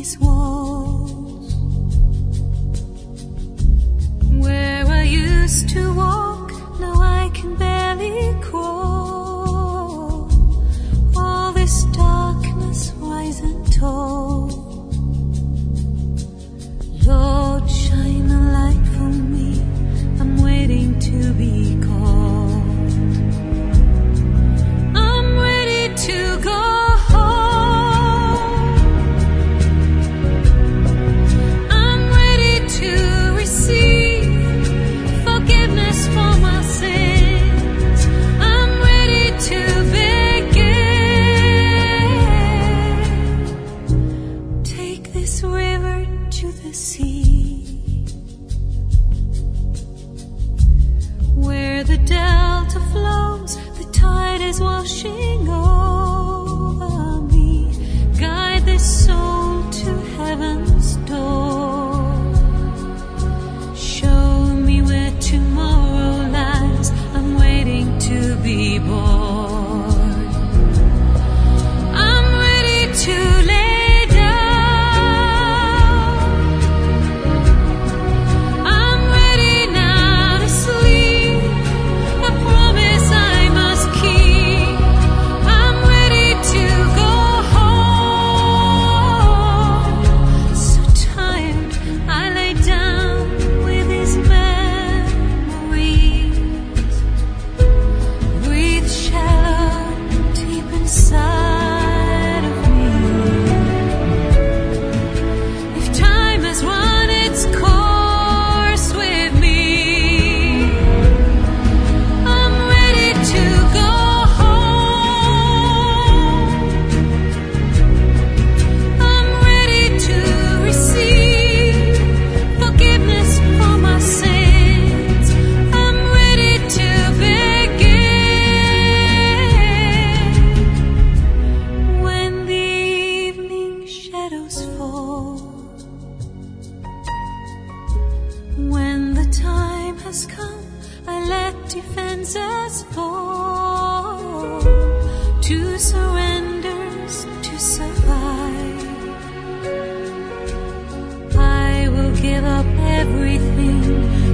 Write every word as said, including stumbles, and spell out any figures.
these walls. Where I used to walk, now I can barely crawl. All this darkness rising tall. Lord, shine a light for me, I'm waiting to be called. I'm ready to go home. I'm ready to receive forgiveness for my sins. I'm ready to begin. Take this river to the sea, where the delta flows, the tide is washing over me. Guide this soul to heaven's door. Show me where tomorrow lies, I'm waiting to be born. I'm ready to lay down. I'm ready now to sleep, a promise I must keep. I'm ready to go home. So tired, I lay down with these memories. Breathe shallow, deep inside of me. If time has run its course with me, I'm ready to go home. I'm ready to receive forgiveness for my sins. I'm ready to begin. When the evening shadows fall, when the time has come, I let defenses fall. Two surrenders to survive. I will give up everything